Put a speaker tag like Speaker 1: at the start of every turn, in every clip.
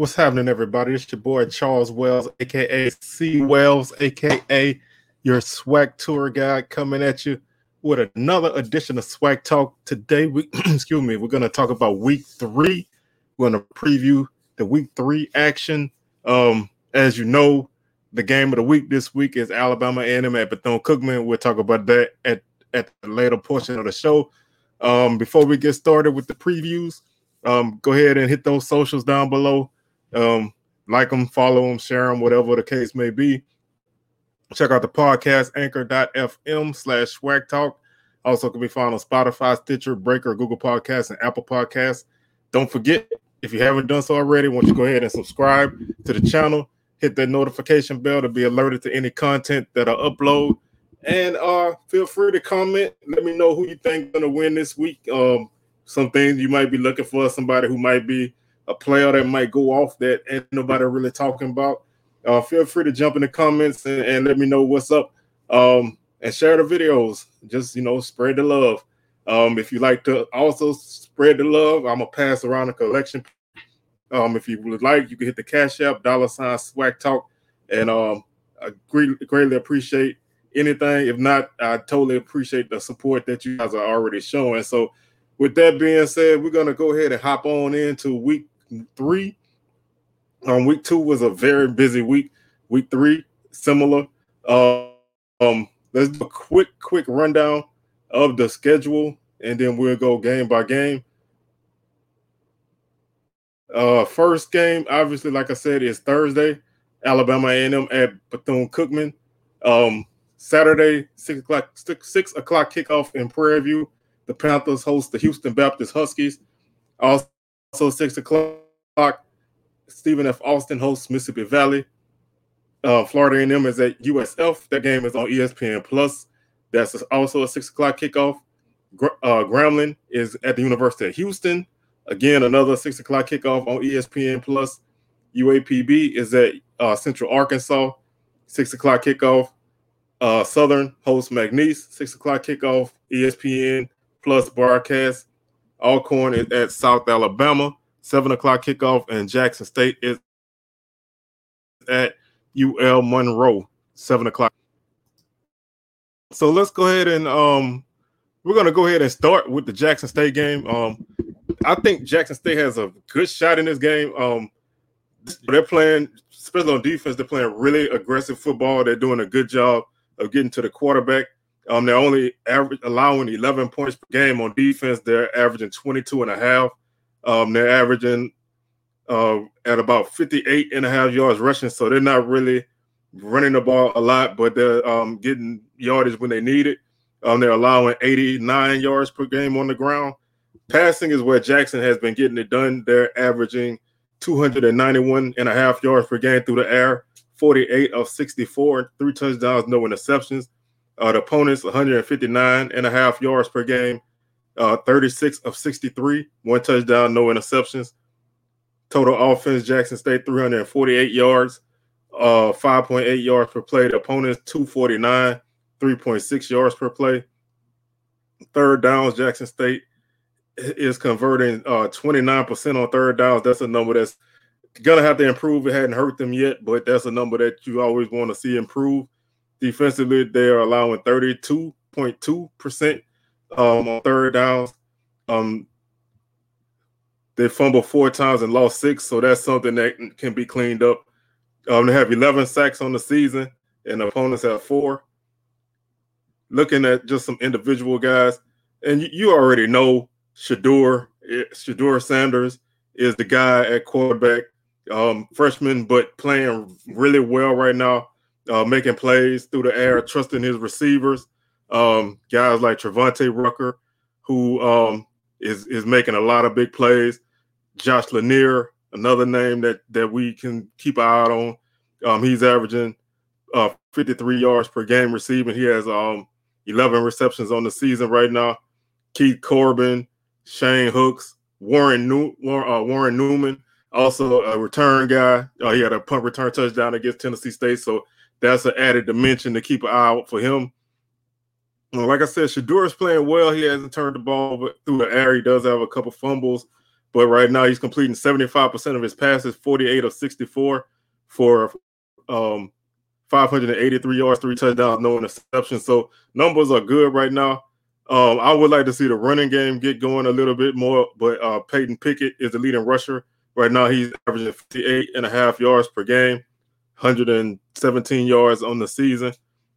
Speaker 1: What's happening, everybody? It's your boy Charles Wells, aka C Wells, aka your swag tour guide, coming at you with another edition of Swag Talk. Today, we're going to talk about Week 3. We're going to preview the Week 3 action. As you know, the game of the week this week is Alabama A&M at Bethune-Cookman. We'll talk about that at the later portion of the show. Before we get started with the previews, go ahead and hit those socials down below. Like them, follow them, share them, whatever the case may be. Check out the podcast, anchor.fm/swag talk. Also can be found on Spotify, Stitcher, Breaker, Google Podcasts, and Apple Podcasts. Don't forget, if you haven't done so already, why don't you go ahead and subscribe to the channel, hit that notification bell to be alerted to any content that I upload. And feel free to comment. Let me know who you think is going to win this week. Some things you might be looking for, somebody who might be a player that might go off that ain't nobody really talking about. Feel free to jump in the comments and let me know what's up. And share the videos. Just, spread the love. If you like to also spread the love, I'm going to pass around a collection. If you would like, you can hit the Cash App, $swag talk. And I greatly appreciate anything. If not, I totally appreciate the support that you guys are already showing. So with that being said, we're going to go ahead and hop on into Week 3. Week 2 was a very busy week. Week 3, similar. Let's do a quick rundown of the schedule, and then we'll go game by game. First game, obviously, like I said, is Thursday. Alabama A&M at Bethune-Cookman. Saturday, 6 o'clock kickoff in Prairie View. The Panthers host the Houston Baptist Huskies. Also 6 o'clock, Stephen F. Austin hosts Mississippi Valley. Florida A&M is at USF. That game is on ESPN+. That's also a 6 o'clock kickoff. Grambling is at the University of Houston. Again, another 6 o'clock kickoff on ESPN+. UAPB is at Central Arkansas. 6 o'clock kickoff. Southern hosts McNeese. 6 o'clock kickoff. ESPN+ broadcast. Alcorn is at South Alabama. 7 o'clock kickoff, and Jackson State is at UL Monroe, 7 o'clock. So let's go ahead and we're going to go ahead and start with the Jackson State game. I think Jackson State has a good shot in this game. They're playing, especially on defense, they're playing really aggressive football. They're doing a good job of getting to the quarterback. They're only allowing 11 points per game on defense. They're averaging 22.5. They're averaging at about 58.5 yards rushing, so they're not really running the ball a lot, but they're getting yardage when they need it. They're allowing 89 yards per game on the ground. Passing is where Jackson has been getting it done. They're averaging 291.5 yards per game through the air, 48 of 64, 3 touchdowns, no interceptions. The opponents, 159.5 yards per game. 36 of 63, 1 touchdown, no interceptions. Total offense, Jackson State, 348 yards, 5.8 yards per play. The opponents, 249, 3.6 yards per play. Third downs, Jackson State is converting 29% on third downs. That's a number that's going to have to improve. It hadn't hurt them yet, but that's a number that you always want to see improve. Defensively, they are allowing 32.2% on third downs. They fumbled 4 times and lost 6, so that's something that can be cleaned up. They have 11 sacks on the season, and the opponents have 4. Looking at just some individual guys, and you already know Shedeur Sanders is the guy at quarterback, freshman, but playing really well right now, making plays through the air, trusting his receivers. Guys like Trevante Rucker, who is making a lot of big plays. Josh Lanier, another name that we can keep an eye on. He's averaging 53 yards per game receiving. He has 11 receptions on the season right now. Keith Corbin, Shane Hooks, Warren Newman, also a return guy. He had a punt return touchdown against Tennessee State, so that's an added dimension to keep an eye out for him. Like I said, Shedeur is playing well. He hasn't turned the ball through the air. He does have a couple fumbles, but right now he's completing 75% of his passes, 48 of 64 for 583 yards, 3 touchdowns, no interceptions. So numbers are good right now. I would like to see the running game get going a little bit more, but Peyton Pickett is the leading rusher. Right now he's averaging 58.5 yards per game, 117 yards on the season.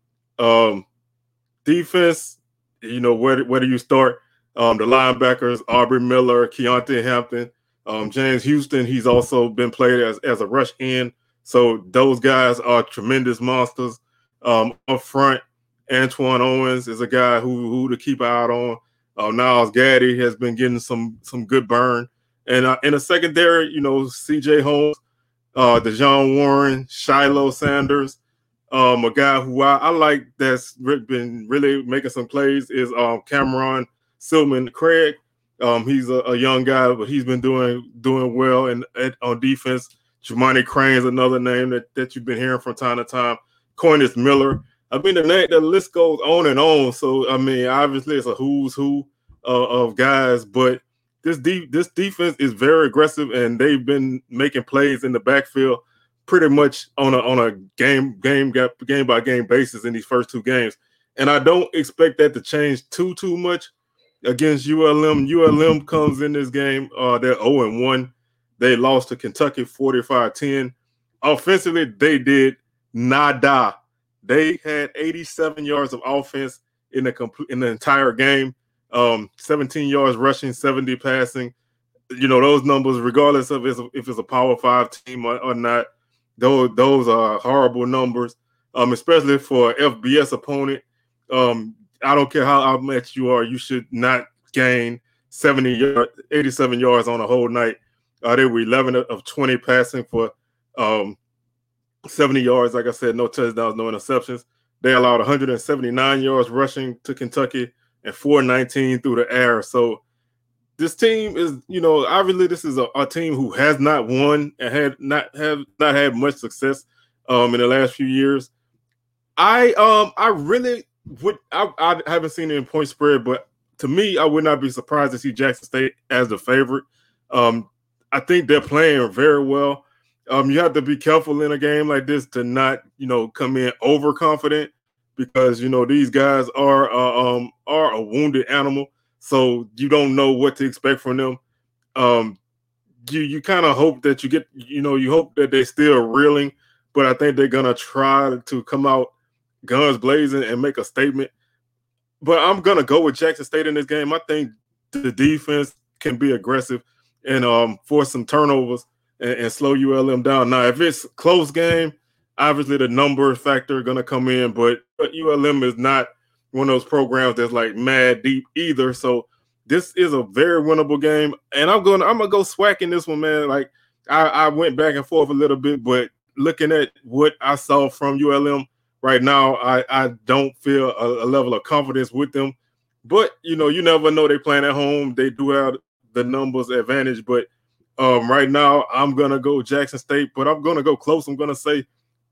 Speaker 1: Defense, where do you start? The linebackers, Aubrey Miller, Keontae Hampton, James Houston, he's also been played as a rush end. So those guys are tremendous monsters. Up front, Antoine Owens is a guy who to keep an eye on. Niles Gaddy has been getting some good burn. And in the secondary, C.J. Holmes, DeJohn Warren, Shiloh Sanders, a guy who I like that's been really making some plays is Cameron Silman Craig. He's a young guy, but he's been doing well on defense. Jemani Crane is another name that you've been hearing from time to time. Cornelius Miller. I mean, the list goes on and on. So, I mean, obviously it's a who's who of guys, but this defense is very aggressive, and they've been making plays in the backfield pretty much on a game by game basis in these first 2 games. And I don't expect that to change too much against ULM. ULM comes in this game, they're 0-1. They lost to Kentucky 45-10. Offensively, they did nada. They had 87 yards of offense in the entire game. 17 yards rushing, 70 passing. Those numbers, regardless of if it's a Power 5 team or not, those are horrible numbers, especially for an FBS opponent. I don't care how much you are, you should not gain 87 yards on a whole night. They were 11 of 20 passing for 70 yards. Like I said, no touchdowns, no interceptions. They allowed 179 yards rushing to Kentucky and 419 through the air. So this team is, obviously this is a team who has not won and have not had much success in the last few years. I haven't seen it in point spread, but to me, I would not be surprised to see Jackson State as the favorite. I think they're playing very well. You have to be careful in a game like this to not, come in overconfident, because these guys are a wounded animal, so you don't know what to expect from them. You kind of hope that you hope that they're still reeling, but I think they're gonna try to come out guns blazing and make a statement. But I'm gonna go with Jackson State in this game. I think the defense can be aggressive and force some turnovers and slow ULM down. Now, if it's a close game, obviously the number factor is going to come in, but ULM is not one of those programs that's like mad deep either. So this is a very winnable game, and I'm gonna go SWAC in this one, man. Like I went back and forth a little bit, but looking at what I saw from ULM right now, I don't feel a level of confidence with them. But you never know. They playing at home. They do have the numbers advantage, but right now I'm gonna go Jackson State, but I'm gonna go close. I'm gonna say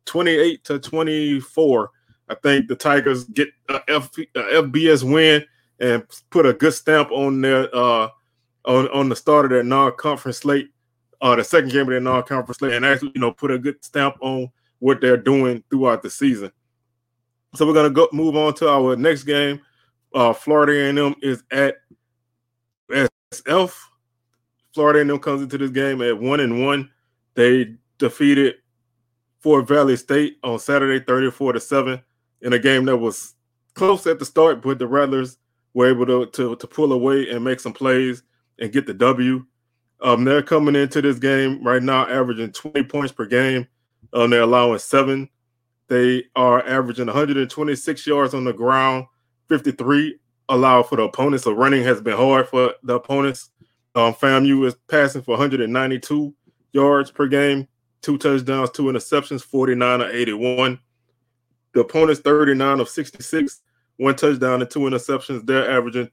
Speaker 1: 28-24. I think the Tigers get a FBS win and put a good stamp on their on the start of their non-conference slate, the second game of their non-conference slate, and actually put a good stamp on what they're doing throughout the season. So we're gonna move on to our next game. Florida A&M is at SF. Florida A&M comes into this game at 1-1. They defeated Fort Valley State on Saturday, 34-7, in a game that was close at the start, but the Rattlers were able to pull away and make some plays and get the W. They're coming into this game right now averaging 20 points per game. They're allowing 7. They are averaging 126 yards on the ground, 53 allowed for the opponents. So running has been hard for the opponents. FAMU is passing for 192 yards per game, 2 touchdowns, 2 interceptions, 49 of 81. The opponents 39 of 66, 1 touchdown and 2 interceptions. They're averaging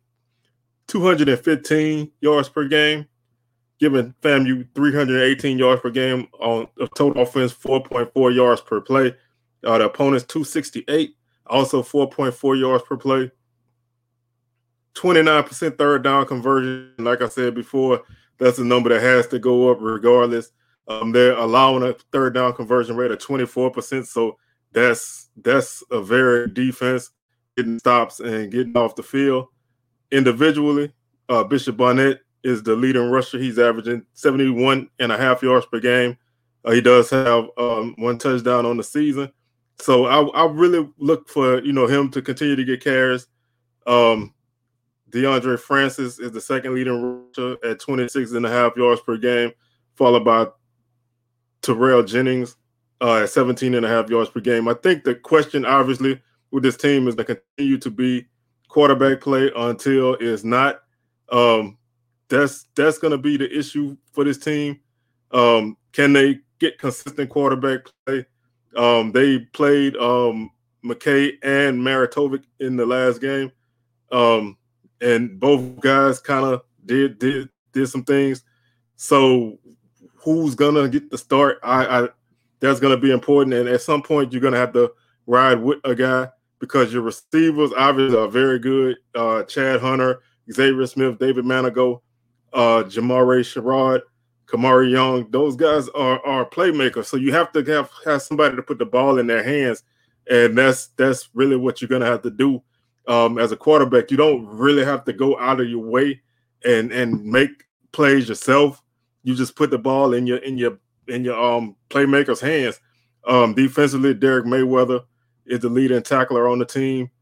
Speaker 1: 215 yards per game, giving FAMU 318 yards per game on a total offense, 4.4 yards per play. The opponents 268, also 4.4 yards per play. 29% third down conversion. Like I said before, That's a number that has to go up regardless. They're allowing a third down conversion rate of 24%. So that's a very defense getting stops and getting off the field. Individually, Bishop Barnett is the leading rusher. He's averaging 71.5 yards per game. He does have one touchdown on the season. So I really look for him to continue to get carries. DeAndre Francis is the second leading rusher at 26.5 yards per game, followed by Terrell Jennings at 17.5 yards per game. I think the question, obviously, with this team is to continue to be quarterback play until it's not. That's going to be the issue for this team. Can they get consistent quarterback play? They played McKay and Maritovic in the last game. And both guys kind of did some things. So who's gonna get the start? That's gonna be important. And at some point, you're gonna have to ride with a guy because your receivers obviously are very good. Chad Hunter, Xavier Smith, David Manigo, Jamare Sherrod, Kamari Young. Those guys are playmakers. So you have to have somebody to put the ball in their hands, and that's really what you're gonna have to do. As a quarterback, you don't really have to go out of your way and make plays yourself. You just put the ball in your playmaker's hands. Defensively, Derek Mayweather is the leading tackler on the team,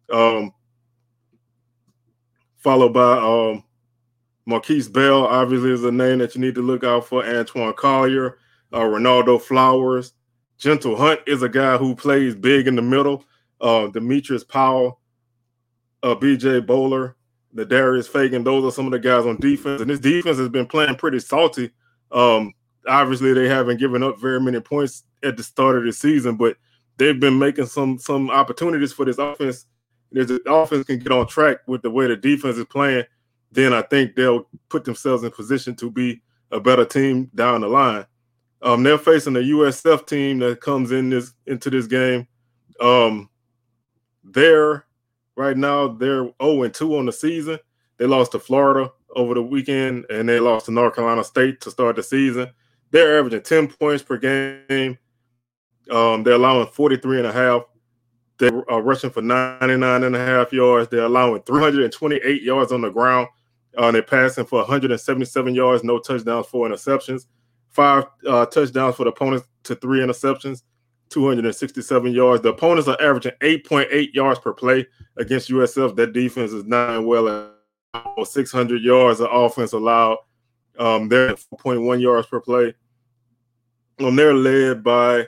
Speaker 1: followed by Marquise Bell. Obviously, is a name that you need to look out for. Antoine Collier, Ronaldo Flowers, Gentle Hunt is a guy who plays big in the middle. Demetrius Powell. BJ Bowler, the Darius Fagan, those are some of the guys on defense. And this defense has been playing pretty salty. Obviously, they haven't given up very many points at the start of the season, but they've been making some opportunities for this offense. And if the offense can get on track with the way the defense is playing, then I think they'll put themselves in position to be a better team down the line. They're facing a USF team that comes into this game. Right now, they're 0-2 on the season. They lost to Florida over the weekend, and they lost to North Carolina State to start the season. They're averaging 10 points per game. They're allowing 43.5. They're rushing for 99.5 yards. They're allowing 328 yards on the ground. They're passing for 177 yards, no touchdowns, 4 interceptions. 5 touchdowns for the opponents to 3 interceptions. 267 yards. The opponents are averaging 8.8 yards per play against USF. That defense is not well at 600 yards of offense allowed. They're at 4.1 yards per play. They're led by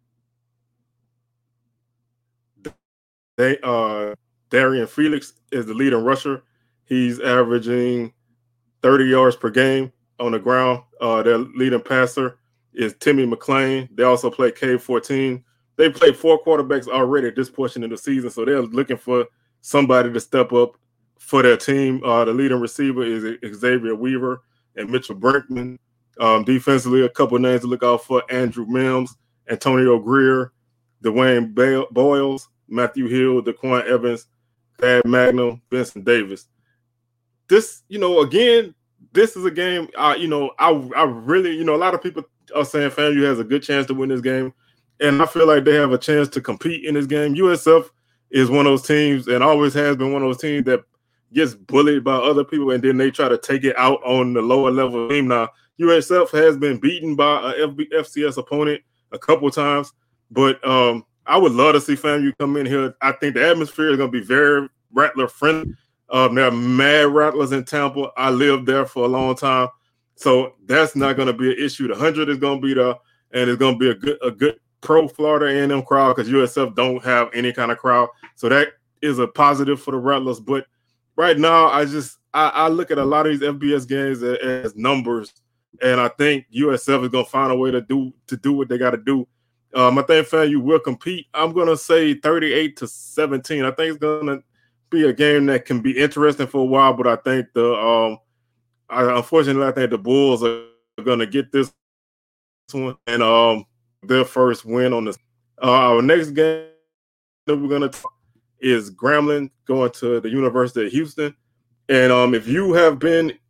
Speaker 1: Darian Felix is the leading rusher. He's averaging 30 yards per game on the ground. Their leading passer is Timmy McClain. They also play K-14. They played 4 quarterbacks already at this portion of the season, so they're looking for somebody to step up for their team. The leading receiver is Xavier Weaver and Mitchell Brinkman. Defensively, a couple of names to look out for: Andrew Mims, Antonio Greer, Dwayne Boyles, Matthew Hill, Daquan Evans, Thad Magnum, Vincent Davis. This, again, this is a game, I really, a lot of people are saying FAMU has a good chance to win this game. And I feel like they have a chance to compete in this game. USF is one of those teams, and always has been one of those teams that gets bullied by other people, and then they try to take it out on the lower level team. Now, USF has been beaten by a FCS opponent a couple of times, but I would love to see FAMU come in here. I think the atmosphere is going to be very Rattler friendly. There are mad Rattlers in Tampa. I lived there for a long time, so that's not going to be an issue. The 100 is going to be there, and it's going to be a good pro Florida A&M crowd because USF don't have any kind of crowd. So that is a positive for the Rattlers. But right now, I look at a lot of these FBS games as numbers, and I think USF is going to find a way to do what they got to do. I think FAMU will compete. I'm going to say 38-17. I think it's going to be a game that can be interesting for a while, but I think unfortunately, I think the Bulls are going to get this one and their first win on this. Our next game that we're going to talk is Grambling going to the University of Houston. And if you have been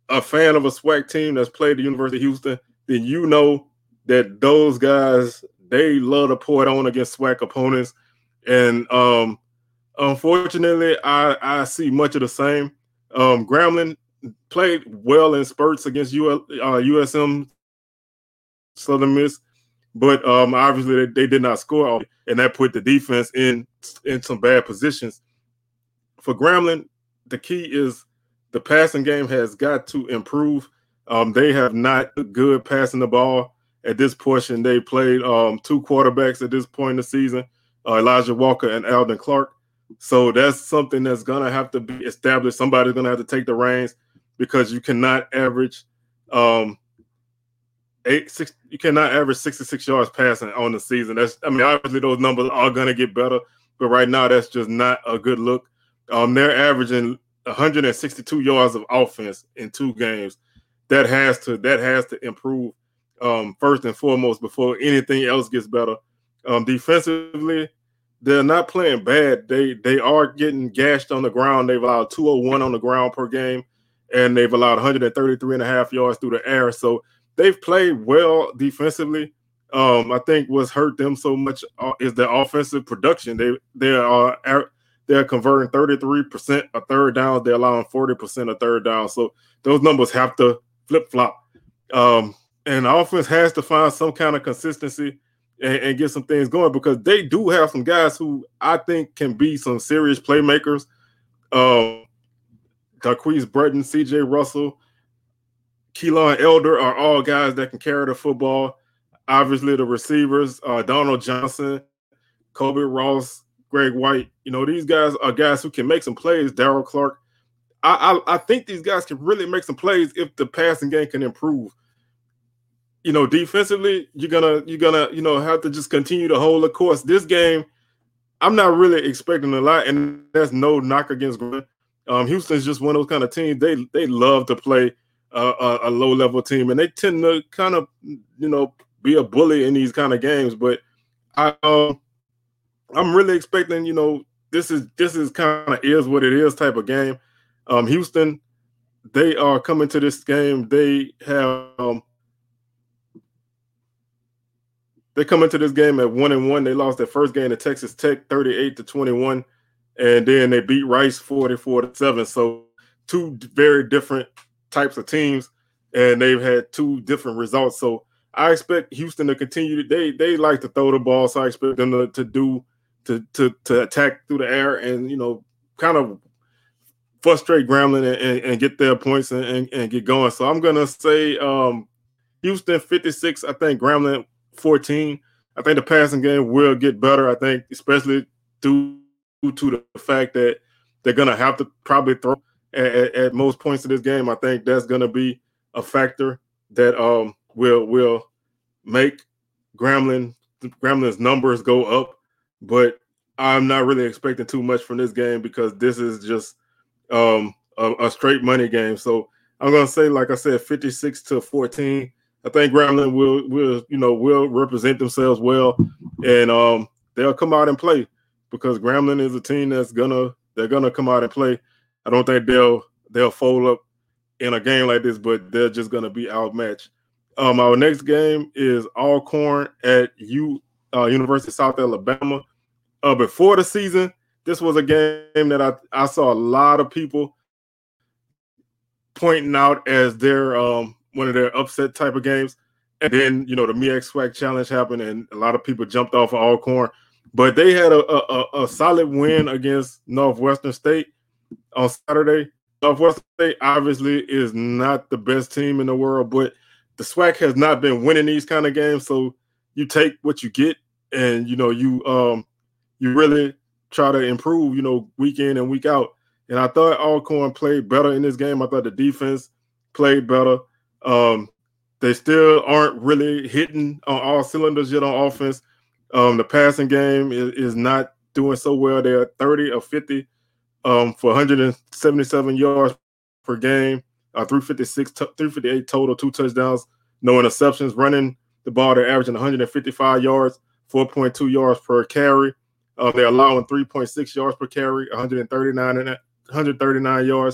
Speaker 1: a fan of a SWAC team that's played the University of Houston, then you know that those guys, they love to pour it on against SWAC opponents. And unfortunately, I see much of the same. Grambling played well in spurts against USM Southern Miss, but obviously they did not score, and that put the defense in some bad positions. For Grambling, the key is the passing game has got to improve. They have not good passing the ball at this portion. They played two quarterbacks at this point in the season, Elijah Walker and Alden Clark. So that's something that's going to have to be established. Somebody's going to have to take the reins, because you cannot average you cannot average 66 yards passing on the season. Obviously those numbers are going to get better, but right now that's just not a good look. They're averaging 162 yards of offense in 2 games. That has to improve first and foremost before anything else gets better. Defensively, they're not playing bad. They are getting gashed on the ground. They've allowed 201 on the ground per game, and they've allowed 133.5 yards through the air. So they've played well defensively. I think what's hurt them so much is the offensive production. They're converting 33% of third downs. They're allowing 40% of third down. So those numbers have to flip-flop. And the offense has to find some kind of consistency and get some things going, because they do have some guys who I think can be some serious playmakers. Darquise Breton, C.J. Russell, Keelan Elder are all guys that can carry the football. Obviously, the receivers, Donald Johnson, Kobe Ross, Greg White, these guys are guys who can make some plays. Darryl Clark. I think these guys can really make some plays if the passing game can improve. Defensively, you're gonna have to just continue to hold the course. This game, I'm not really expecting a lot, and that's no knock against Grambling. Houston's just one of those kind of teams. They love to play a low level team, and they tend to kind of be a bully in these kind of games. But I'm really expecting this is kind of is what it is type of game. Houston, they are coming to this game. They come into this game at 1-1. They lost their first game to Texas Tech 38-21, and then they beat Rice 44-7. So 2 very different types of teams, and they've had 2 different results. So I expect Houston to continue. They like to throw the ball, so I expect them to attack through the air and kind of frustrate Grambling and get their points and get going. So I'm gonna say Houston 56. I think Grambling 14. I think the passing game will get better. I think especially due to the fact that they're gonna have to probably throw at most points of this game. I think that's gonna be a factor that will make Grambling's numbers go up. But I'm not really expecting too much from this game, because this is just a straight money game. So I'm gonna say, like I said, 56-14. I think Grambling will represent themselves well, and they'll come out and play, because Grambling is a team they're gonna come out and play. I don't think they'll fold up in a game like this, but they're just gonna be outmatched. Our next game is Alcorn at University of South Alabama. Before the season, this was a game that I saw a lot of people pointing out as their one of their upset type of games. And then, the MEAC SWAC Challenge happened, and a lot of people jumped off of Alcorn. But they had a solid win against Northwestern State on Saturday. Northwestern State obviously is not the best team in the world, but the SWAC has not been winning these kind of games. So you take what you get, and you really try to improve, week in and week out. And I thought Alcorn played better in this game. I thought the defense played better. They still aren't really hitting on all cylinders yet on offense. The passing game is not doing so well. They're 30 of 50 for 177 yards per game, 358 total, 2 touchdowns, no interceptions. Running the ball, they're averaging 155 yards, 4.2 yards per carry. They're allowing 3.6 yards per carry, 139 yards.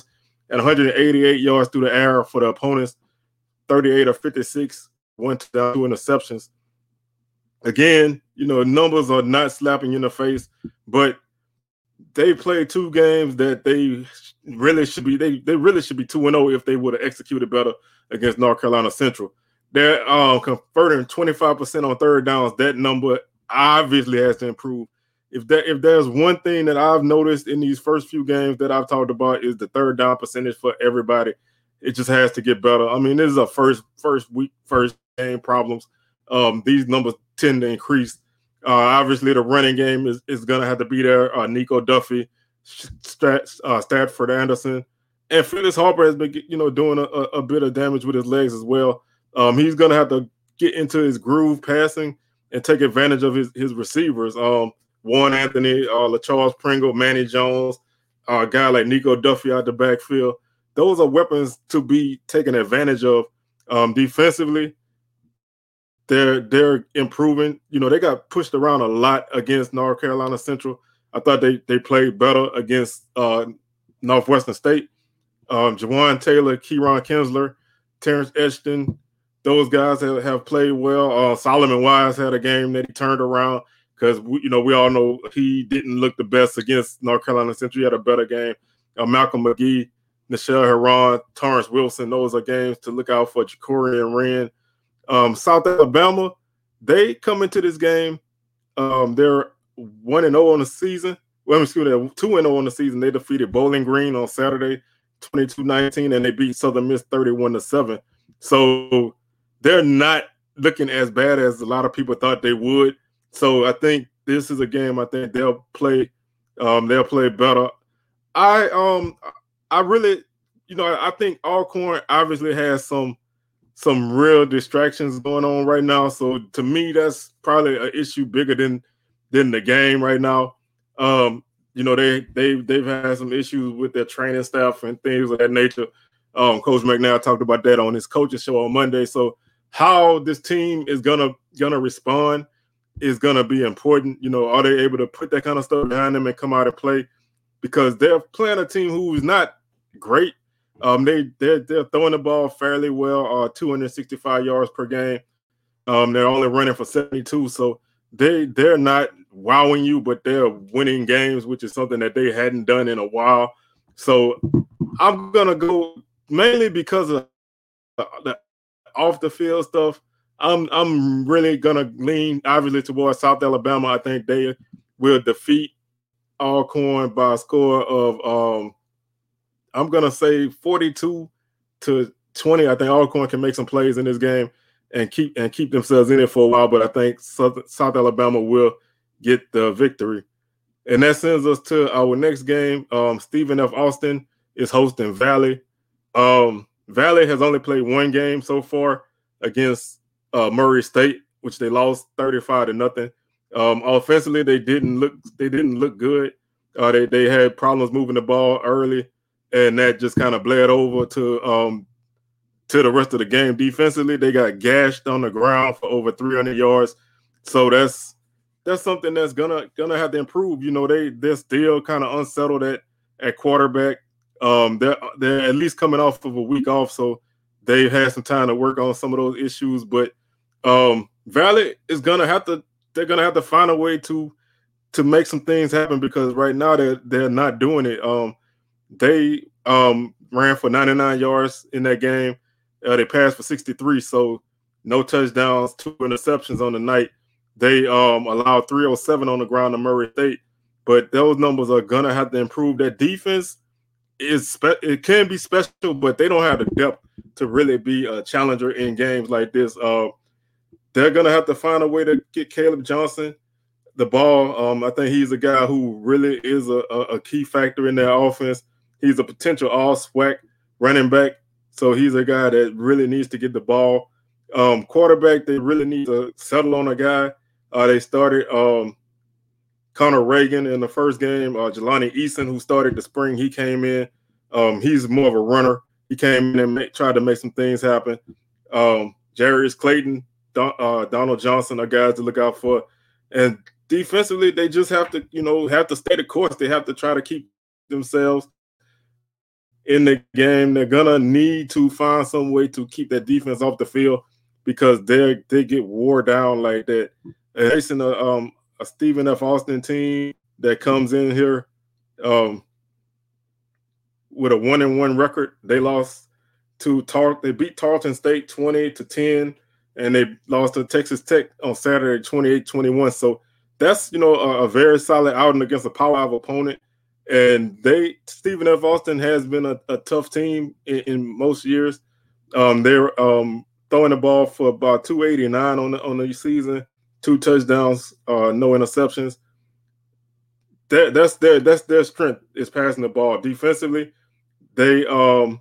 Speaker 1: and 188 yards through the air for the opponents, 38 or 56, 1 touchdown, 2 interceptions. Again, numbers are not slapping you in the face, but they played 2 games that they really should be. They really should be 2-0 if they would have executed better against North Carolina Central. They're converting 25% on third downs. That number obviously has to improve. If there's one thing that I've noticed in these first few games that I've talked about is the third down percentage for everybody. It just has to get better. I mean, this is a first week, first game problems. These numbers tend to increase. Obviously, the running game is going to have to be there. Nico Duffy, Stafford Anderson, and Phyllis Harper has been, doing a bit of damage with his legs as well. He's going to have to get into his groove passing and take advantage of his receivers. Warren Anthony, LaCharles Pringle, Manny Jones, a guy like Nico Duffy out the backfield. Those are weapons to be taken advantage of. Defensively, they're improving. They got pushed around a lot against North Carolina Central. I thought they played better against Northwestern State. Jawan Taylor, Kieron Kinsler, Terrence Edgerton, those guys have played well. Solomon Wise had a game that he turned around because we all know he didn't look the best against North Carolina Central. He had a better game. Malcolm McGee, Nichelle Heron, Torrance Wilson, those are games to look out for. Jacorian Wren. South Alabama, they come into this game. They're 1-0 on the season. Well, excuse me, 2-0 on the season. They defeated Bowling Green on Saturday, 22-19, and they beat Southern Miss 31-7. So they're not looking as bad as a lot of people thought they would. So I think this is a game I think they'll play better. I really, I think Alcorn obviously has some real distractions going on right now. So to me, that's probably an issue bigger than the game right now. They've had some issues with their training staff and things of that nature. Coach McNair talked about that on his coaches show on Monday. So how this team is gonna respond is gonna be important. Are they able to put that kind of stuff behind them and come out and play? Because they're playing a team who's not great. They're throwing the ball fairly well, 265 yards per game. They're only running for 72, so they're not wowing you, but they're winning games, which is something that they hadn't done in a while. So I'm gonna go mainly because of the off the field stuff. I'm really gonna lean obviously towards South Alabama. I think they will defeat Alcorn by a score of I'm gonna say 42-20. I think Alcorn can make some plays in this game and keep themselves in it for a while. But I think South Alabama will get the victory. And that sends us to our next game. Stephen F. Austin is hosting Valley. Valley has only played one game so far against Murray State, which they lost 35-0. Offensively, they didn't look good. They had problems moving the ball early, and that just kind of bled over to the rest of the game. Defensively, they got gashed on the ground for over 300 yards. So that's something that's gonna have to improve. They're still kind of unsettled at quarterback. They're at least coming off of a week off, so they've had some time to work on some of those issues. But Valley is gonna have to find a way to make some things happen, because right now they're not doing it. They ran for 99 yards in that game. They passed for 63, so no touchdowns, 2 interceptions on the night. They allowed 307 on the ground to Murray State, but those numbers are gonna have to improve. That defense it can be special, but they don't have the depth to really be a challenger in games like this. They're gonna have to find a way to get Caleb Johnson the ball. I think he's a guy who really is a key factor in their offense. He's a potential all-SWAC running back, so he's a guy that really needs to get the ball. Quarterback, they really need to settle on a guy. They started Connor Reagan in the first game. Jelani Eason, who started the spring, he came in. He's more of a runner. He came in and tried to make some things happen. Jarius Clayton, Donald Johnson are guys to look out for. And defensively, they just have to stay the course. They have to try to keep themselves in the game. They're gonna need to find some way to keep that defense off the field because they get wore down like that. And facing a Stephen F. Austin team that comes in here with a 1-1 record. They lost to They beat Tarleton State 20-10, and they lost to Texas Tech on Saturday 28-21. So that's a very solid outing against a Power 5 opponent. And Stephen F. Austin has been a tough team in most years. They're throwing the ball for about 289 on the season, 2 touchdowns, no interceptions. That's their strength is passing the ball. Defensively, they're allowing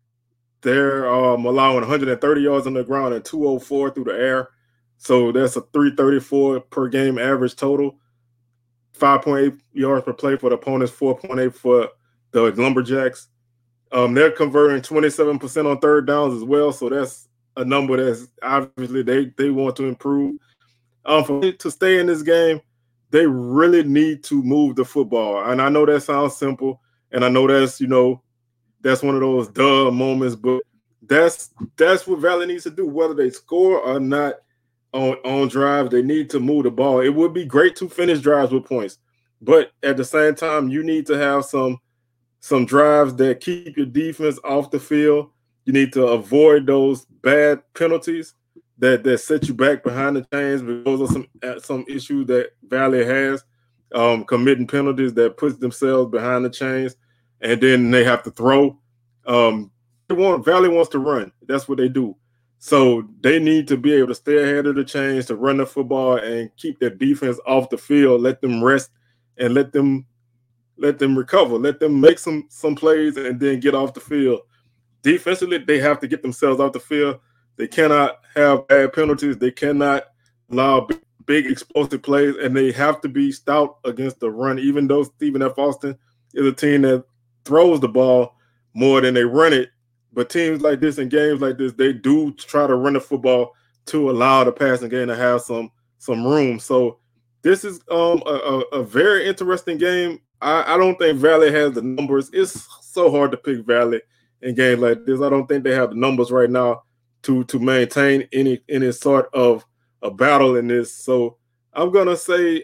Speaker 1: 130 yards on the ground and 204 through the air. So that's a 334 per game average total. 5.8 yards per play for the opponents, 4.8 for the Lumberjacks. They're converting 27% on third downs as well. So that's a number that's obviously they want to improve. To stay in this game, they really need to move the football. And I know that sounds simple, and I know that's that's one of those duh moments, but that's what Valley needs to do, whether they score or not on drives. They need to move the ball. It would be great to finish drives with points, but at the same time, you need to have some drives that keep your defense off the field. You need to avoid those bad penalties that set you back behind the chains, because of some issues that Valley has, committing penalties that puts themselves behind the chains, and then they have to throw. Valley wants to run. That's what they do. So they need to be able to stay ahead of the chains, to run the football and keep their defense off the field, let them rest and let them recover, let them make some plays and then get off the field. Defensively, they have to get themselves off the field. They cannot have bad penalties. They cannot allow big explosive plays, and they have to be stout against the run, even though Stephen F. Austin is a team that throws the ball more than they run it. But teams like this and games like this, they do try to run the football to allow the passing game to have some room. So this is a very interesting game. I don't think Valley has the numbers. It's so hard to pick Valley in games like this. I don't think they have the numbers right now to maintain any sort of a battle in this. So I'm gonna say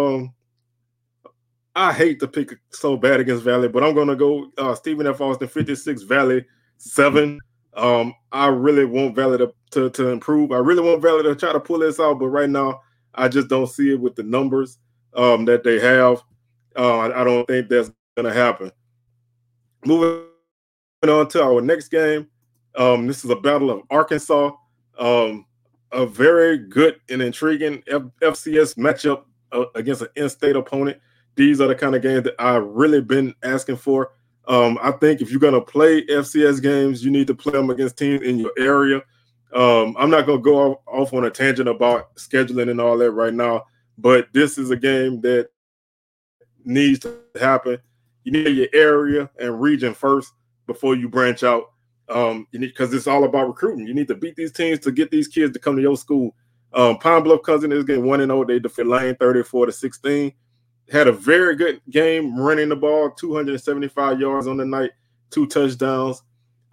Speaker 1: I hate to pick so bad against Valley, but I'm gonna go Stephen F. Austin 56, Valley 7. I really want Valley to improve. I really want Valley to try to pull this out, but right now I just don't see it with the numbers that they have. I don't think that's gonna happen. Moving on to our next game. This is a battle of Arkansas. A very good and intriguing FCS matchup against an in-state opponent. These are the kind of games that I've really been asking for. I think if you're going to play FCS games, you need to play them against teams in your area. I'm not going to go off on a tangent about scheduling and all that right now, but this is a game that needs to happen. You need your area and region first before you branch out. Because it's all about recruiting. You need to beat these teams to get these kids to come to your school. Pine Bluff comes in this game 1-0. They defeat Lane 34-16. Had a very good game running the ball, 275 yards on the night, 2 touchdowns,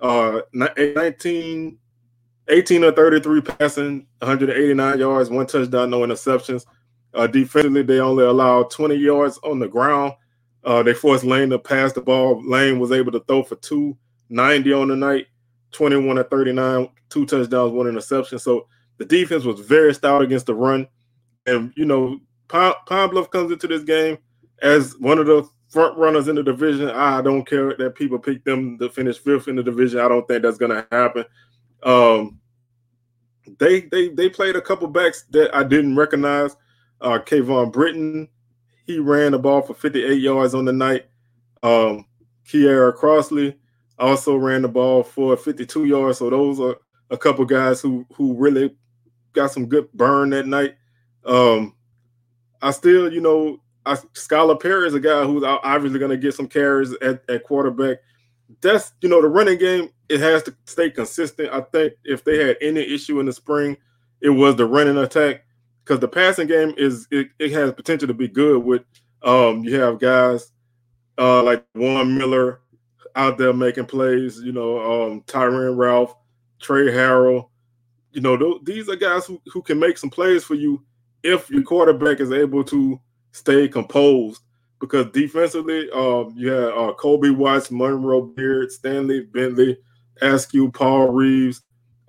Speaker 1: 18 of 33 passing, 189 yards, 1 touchdown, no interceptions. Defensively, they only allowed 20 yards on the ground. They forced Lane to pass the ball. Lane was able to throw for 290 on the night, 21 of 39, 2 touchdowns, 1 interception. So the defense was very stout against the run. And, Pine Bluff comes into this game as one of the front runners in the division. I don't care that people pick them to finish 5th in the division. I don't think that's going to happen. They played a couple backs that I didn't recognize. Kayvon Britton, he ran the ball for 58 yards on the night. Kiara Crossley also ran the ball for 52 yards. So those are a couple guys who really got some good burn that night. I still, Skylar Perry is a guy who's obviously going to get some carries at quarterback. That's, the running game, it has to stay consistent. I think if they had any issue in the spring, it was the running attack, because the passing game it has potential to be good with, you have guys like Juan Miller. out there making plays. Tyron Ralph, Trey Harrell. These are guys who can make some plays for you if your quarterback is able to stay composed. Because defensively, you had Kobe Watts, Monroe Beard, Stanley Bentley, Askew, Paul Reeves,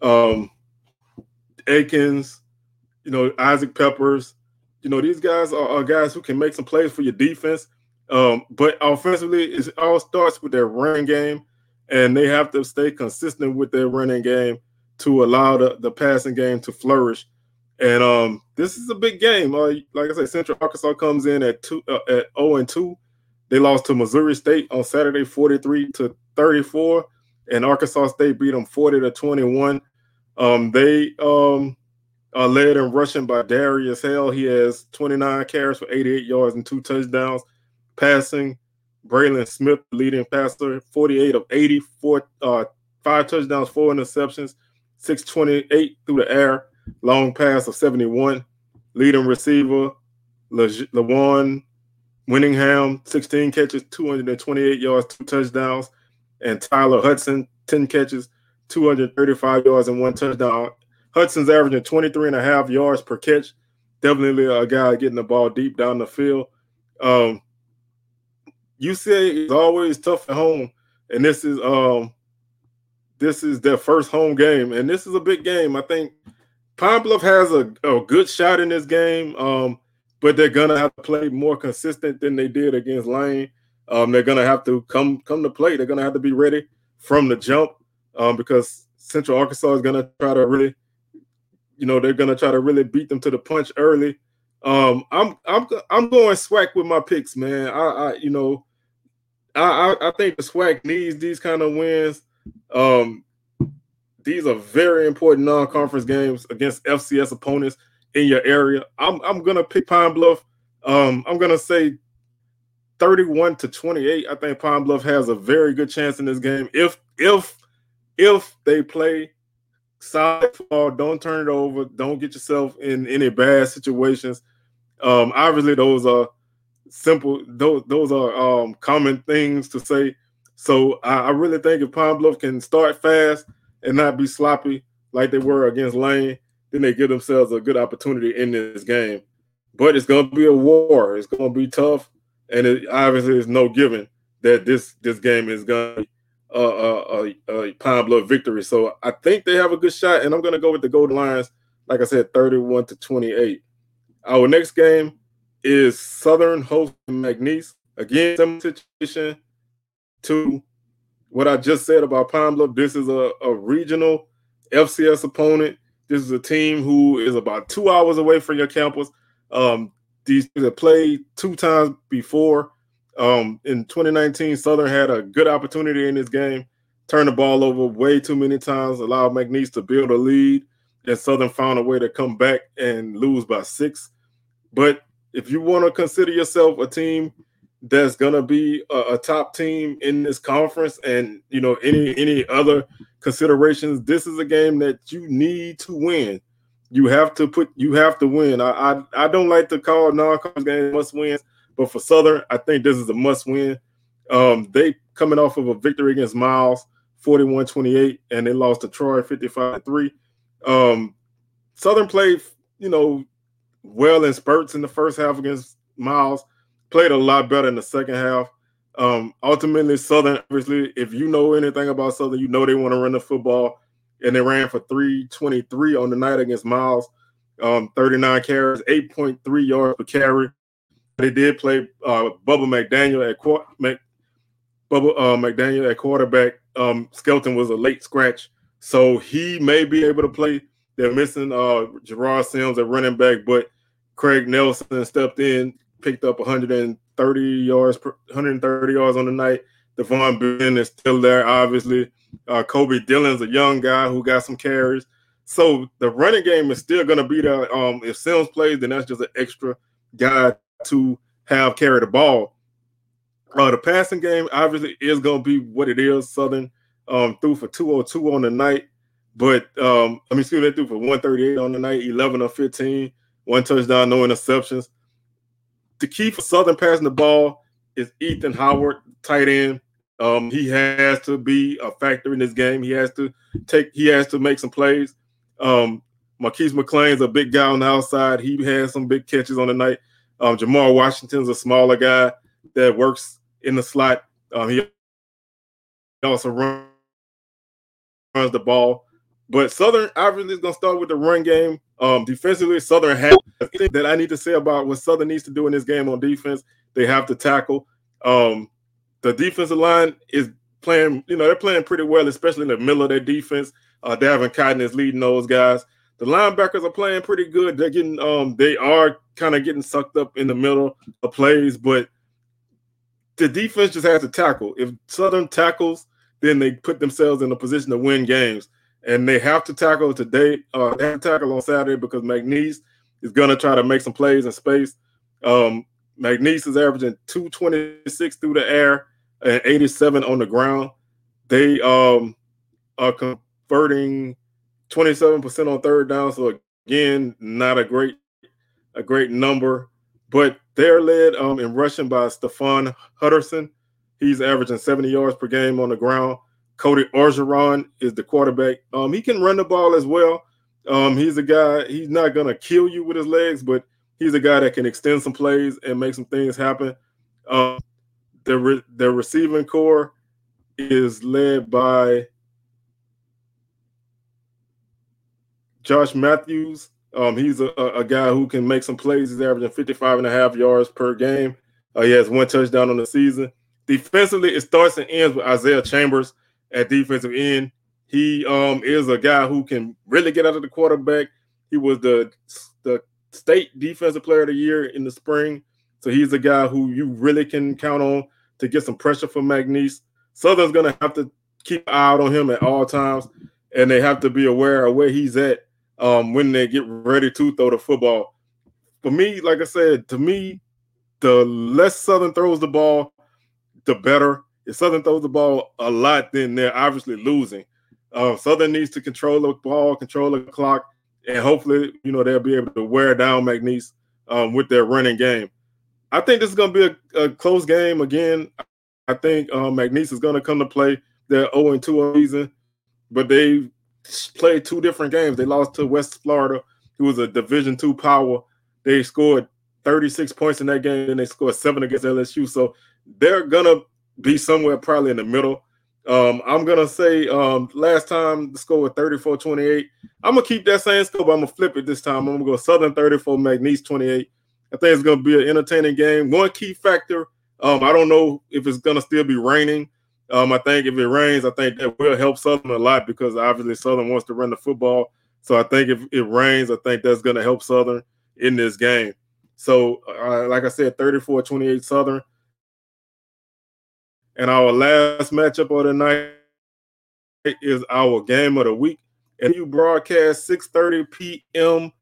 Speaker 1: Akins, Isaac Peppers. These guys are guys who can make some plays for your defense. But offensively, it all starts with their running game, and they have to stay consistent with their running game to allow the passing game to flourish. And this is a big game. Like I said, Central Arkansas comes in at 0-2. They lost to Missouri State on Saturday, 43-34, and Arkansas State beat them 40-21. They are led in rushing by Darius Hale. He has 29 carries for 88 yards and 2 touchdowns. Passing, Braylon Smith, leading passer, 48 of 80, 5 touchdowns, 4 interceptions, 628 through the air, long pass of 71. Leading receiver, LaJuan Winningham, 16 catches, 228 yards, 2 touchdowns. And Tyler Hudson, 10 catches, 235 yards and 1 touchdown. Hudson's averaging 23.5 yards per catch. Definitely a guy getting the ball deep down the field. UCA is always tough at home, and this is their first home game, and this is a big game. I think Pine Bluff has a good shot in this game, but they're gonna have to play more consistent than they did against Lane. They're gonna have to come to play. They're gonna have to be ready from the jump because Central Arkansas is gonna try to really, they're gonna try to really beat them to the punch early. I'm going SWAC with my picks, man. I think the SWAC needs these kind of wins. These are very important non-conference games against FCS opponents in your area. I'm gonna pick Pine Bluff. I'm gonna say 31-28. I think Pine Bluff has a very good chance in this game if they play solid football, don't turn it over, don't get yourself in any bad situations. Obviously, those are simple. Those are common things to say. So I really think if Pine Bluff can start fast and not be sloppy like they were against Lane, then they give themselves a good opportunity in this game. But it's going to be a war. It's going to be tough, and it obviously is no given that this game is going to be a Pine Bluff victory. So I think they have a good shot, and I'm going to go with the Golden Lions, like I said, 31-28. Our next game is Southern hosting McNeese. Again, similar situation to what I just said about Pine Bluff. This is a regional FCS opponent. This is a team who is about 2 hours away from your campus. These teams have played 2 times before. In 2019, Southern had a good opportunity in this game, turned the ball over way too many times, allowed McNeese to build a lead, and Southern found a way to come back and lose by 6. But if you want to consider yourself a team that's going to be a top team in this conference and, any other considerations, this is a game that you need to win. You have to win. I don't like to call non-conference games must wins, but for Southern, I think this is a must win. They coming off of a victory against Miles, 41-28, and they lost to Troy 55-3. Southern played, well in spurts in the first half against Miles, played a lot better in the second half. Ultimately, Southern, obviously, if you know anything about Southern, they want to run the football, and they ran for 323 on the night against Miles, 39 carries, 8.3 yards per carry. They did play Bubba McDaniel at quarterback. Skelton was a late scratch, so he may be able to play. They're missing Gerard Sims at running back, but Craig Nelson stepped in, picked up 130 yards on the night. Devon Ben is still there, obviously. Kobe Dillon's a young guy who got some carries. So the running game is still going to be there. If Sims plays, then that's just an extra guy to have carry the ball. The passing game obviously is going to be what it is. Southern threw for 202 on the night. But they threw for 138 on the night, 11 of 15, 1 touchdown, no interceptions. The key for Southern passing the ball is Ethan Howard, tight end. He has to be a factor in this game. He has to make some plays. Marquise McLean's a big guy on the outside. He has some big catches on the night. Jamar Washington's a smaller guy that works in the slot. He also runs the ball. But Southern obviously is going to start with the run game. Defensively, Southern has anything that I need to say about what Southern needs to do in this game on defense. They have to tackle. The defensive line is playing, they're playing pretty well, especially in the middle of their defense. Davin Cotton is leading those guys. The linebackers are playing pretty good. They're getting, they are kind of getting sucked up in the middle of plays, but the defense just has to tackle. If Southern tackles, then they put themselves in a position to win games. And they have to tackle today. They have to tackle on Saturday because McNeese is going to try to make some plays in space. McNeese is averaging 226 through the air and 87 on the ground. They are converting 27% on third down. So again, not a great number, but they're led in rushing by Stephon Hutterson. He's averaging 70 yards per game on the ground. Cody Orgeron is the quarterback. He can run the ball as well. He's a guy, he's not going to kill you with his legs, but he's a guy that can extend some plays and make some things happen. The receiving core is led by Josh Matthews. He's a guy who can make some plays. He's averaging 55.5 yards per game. He has one touchdown on the season. Defensively, it starts and ends with Isaiah Chambers at defensive end. He is a guy who can really get out of the quarterback. He was the state defensive player of the year in the spring. So he's a guy who you really can count on to get some pressure from McNeese. Southern's going to have to keep an eye out on him at all times, and they have to be aware of where he's at when they get ready to throw the football. For me, like I said, to me, the less Southern throws the ball, the better. If Southern throws the ball a lot, then they're obviously losing. Southern needs to control the ball, control the clock, and hopefully, they'll be able to wear down McNeese with their running game. I think this is going to be a close game again. I think McNeese is going to come to play. They're 0-2 season, but they played two different games. They lost to West Florida, who was a Division II power. They scored 36 points in that game, and they scored 7 against LSU. So they're going to be somewhere probably in the middle. I'm going to say last time the score was 34-28. I'm going to keep that same score, but I'm going to flip it this time. I'm going to go Southern 34, McNeese 28. I think it's going to be an entertaining game. One key factor, I don't know if it's going to still be raining. I think if it rains, I think that will help Southern a lot because obviously Southern wants to run the football. So I think if it rains, I think that's going to help Southern in this game. So like I said, 34-28 Southern. And our last matchup of the night is our game of the week. And you broadcast 6:30 p.m.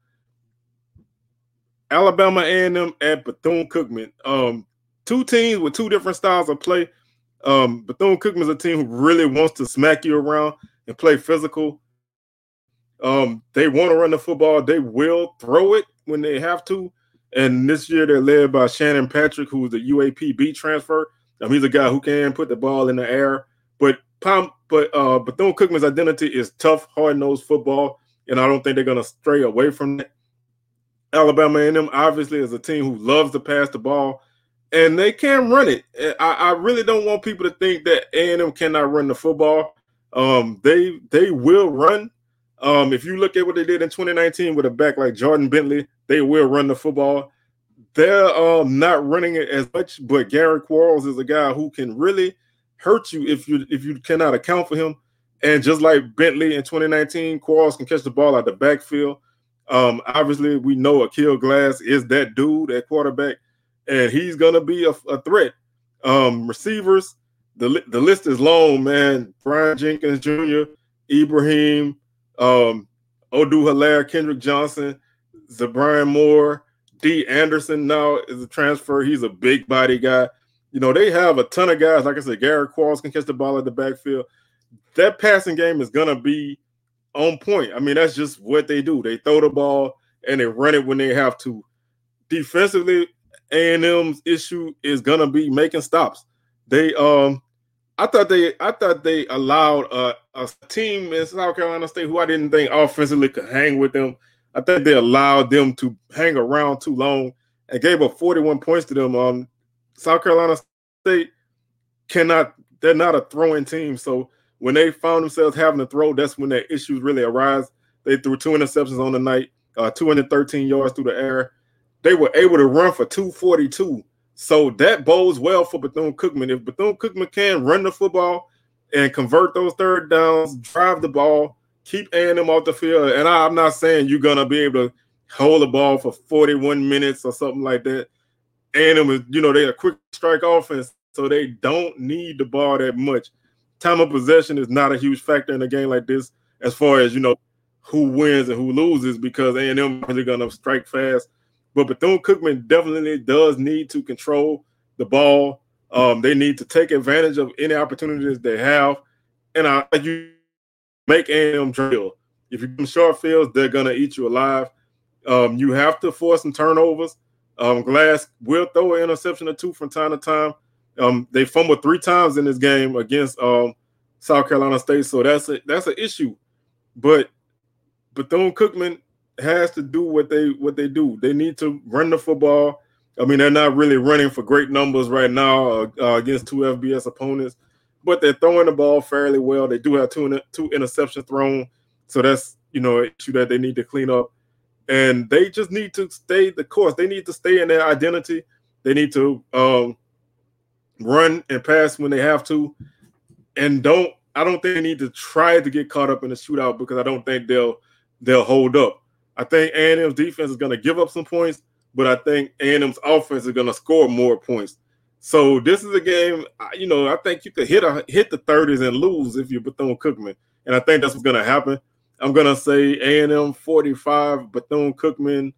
Speaker 1: Alabama A&M at Bethune-Cookman. Two teams with two different styles of play. Bethune-Cookman is a team who really wants to smack you around and play physical. They want to run the football. They will throw it when they have to. And this year they're led by Shannon Patrick, who's the UAPB transfer. He's a guy who can put the ball in the air. But Bethune-Cookman's identity is tough, hard-nosed football, and I don't think they're going to stray away from that. Alabama A&M obviously is a team who loves to pass the ball, and they can run it. I really don't want people to think that A&M cannot run the football. They will run. If you look at what they did in 2019 with a back like Jordan Bentley, they will run the football. They're not running it as much, but Gary Quarles is a guy who can really hurt you if you cannot account for him. And just like Bentley in 2019, Quarles can catch the ball out the backfield. Obviously, we know Akil Glass is that dude at quarterback, and he's gonna be a threat. Receivers, the list is long, man. Brian Jenkins Jr., Ibrahim, Odu-Hilaire, Kendrick Johnson, Zabrian Moore, D. Anderson now is a transfer. He's a big body guy. They have a ton of guys. Like I said, Garrett Quarles can catch the ball at the backfield. That passing game is going to be on point. I mean, that's just what they do. They throw the ball and they run it when they have to. Defensively, A&M's issue is going to be making stops. They I thought they allowed a team in South Carolina State who I didn't think offensively could hang with them. I think they allowed them to hang around too long and gave up 41 points to them. South Carolina State cannot. They're not a throwing team, so when they found themselves having to throw, that's when their issues really arise. They threw 2 interceptions on the night, 213 yards through the air. They were able to run for 242. So that bodes well for Bethune-Cookman. If Bethune-Cookman can run the football and convert those third downs, drive the ball, keep A&M off the field, and I'm not saying you're going to be able to hold the ball for 41 minutes or something like that. A&M is, they're a quick strike offense, so they don't need the ball that much. Time of possession is not a huge factor in a game like this as far as, who wins and who loses, because A&M is going to strike fast. But Bethune-Cookman definitely does need to control the ball. They need to take advantage of any opportunities they have. And you make A&M drill. If you give them short fields, they're going to eat you alive. You have to force some turnovers. Glass will throw an interception or two from time to time. They fumbled 3 times in this game against South Carolina State, so that's an issue. But Bethune-Cookman has to do what they do. They need to run the football. I mean, they're not really running for great numbers right now against 2 FBS opponents, but they're throwing the ball fairly well. They do have two interceptions thrown, so that's an issue that they need to clean up. And they just need to stay the course. They need to stay in their identity. They need to run and pass when they have to, and I don't think they need to try to get caught up in the shootout, because I don't think they'll hold up. I think A&M's defense is going to give up some points, but I think A&M's offense is going to score more points. So this is a game, I think you could hit the 30s and lose if you're Bethune-Cookman, and I think that's what's going to happen. I'm going to say A&M 45, Bethune-Cookman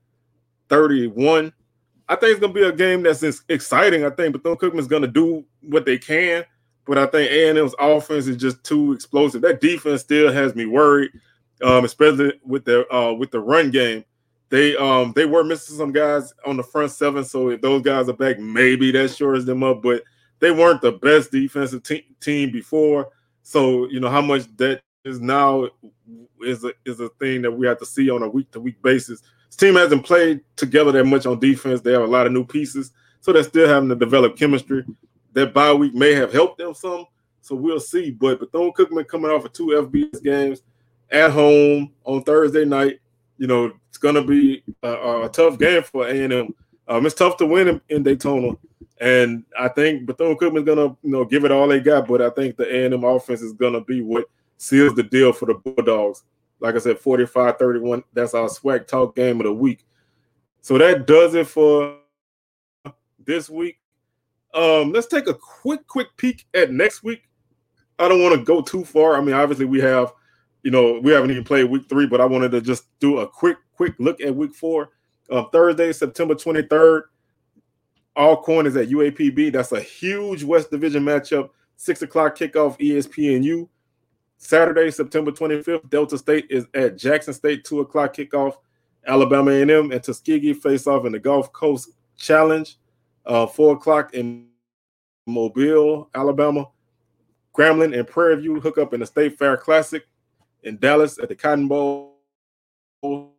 Speaker 1: 31. I think it's going to be a game that's exciting. I think Bethune-Cookman is going to do what they can, but I think A&M's offense is just too explosive. That defense still has me worried. Especially with the run game. They were missing some guys on the front 7, so if those guys are back, maybe that shores them up, but they weren't the best defensive team before. So, how much that is now is a thing that we have to see on a week-to-week basis. This team hasn't played together that much on defense. They have a lot of new pieces, so they're still having to develop chemistry. That bye week may have helped them some, so we'll see. But Bethune-Cookman coming off of 2 FBS games at home on Thursday night, it's going to be a tough game for A&M. It's tough to win in Daytona, and I think Bethune-Cookman is going to, give it all they got. But I think the A&M offense is going to be what seals the deal for the Bulldogs. Like I said, 45-31. That's our SWAC Talk game of the week. So that does it for this week. Let's take a quick peek at next week. I don't want to go too far. I mean, obviously we have. We haven't even played week 3, but I wanted to just do a quick look at week 4. Thursday, September 23rd, Alcorn is at UAPB. That's a huge West Division matchup. 6 o'clock kickoff, ESPNU. Saturday, September 25th, Delta State is at Jackson State. 2 o'clock kickoff. Alabama A&M and Tuskegee face off in the Gulf Coast Challenge. 4 o'clock in Mobile, Alabama. Grambling and Prairie View hook up in the State Fair Classic in Dallas at the Cotton Bowl. 4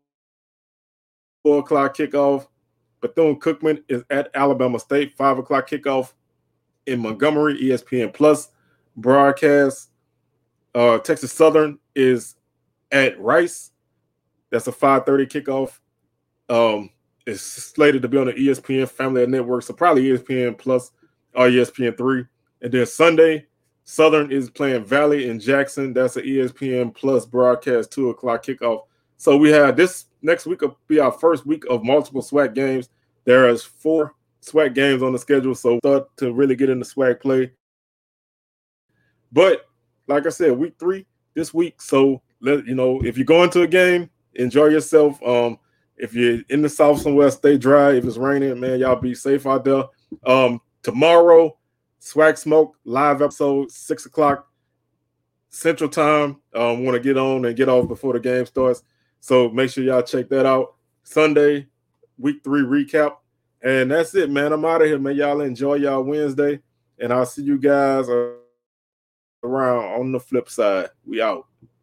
Speaker 1: o'clock kickoff. Bethune-Cookman is at Alabama State. 5 o'clock kickoff in Montgomery, ESPN Plus broadcast. Texas Southern is at Rice. That's a 5:30 kickoff. It's slated to be on the ESPN Family Network, so probably ESPN Plus or ESPN3. And then Sunday, Southern is playing Valley in Jackson. That's an ESPN Plus broadcast, 2 o'clock kickoff. So we have this next week will be our first week of multiple SWAC games. There is 4 SWAC games on the schedule, so start to really get into SWAC play. But like I said, week 3 this week. So if you're going to a game, enjoy yourself. If you're in the South somewhere, stay dry. If it's raining, man, y'all be safe out there. Tomorrow, Swag Smoke live episode 6 o'clock Central Time. Want to get on and get off before the game starts, so make sure y'all check that out. Sunday, week 3 recap, and that's it, man. I'm out of here, man. Y'all enjoy y'all Wednesday, and I'll see you guys around on the flip side. We out.